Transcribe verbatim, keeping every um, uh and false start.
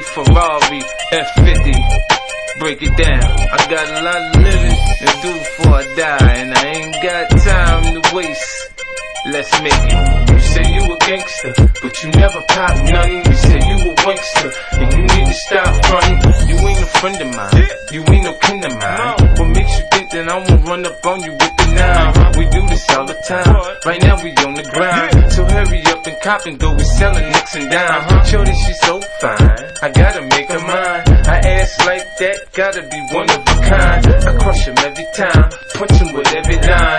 Ferrari F fifty. Break it down. I got a lot of living to do before I die, and I ain't got time to waste. Let's make it. You say you a gangster, but you never pop nothing. You say you a wankster, and you need to stop fronting. You ain't a friend of mine, you ain't no kin of mine. What makes you think that I won't run up on you with the nine? We do this all the time. Right now we on the grind, so hurry up and cop and go. We selling nicks and dimes. Shorty, she's so fine, I gotta make her mine. I ass like that, gotta be one of a kind. I crush him every time, punch him with every line.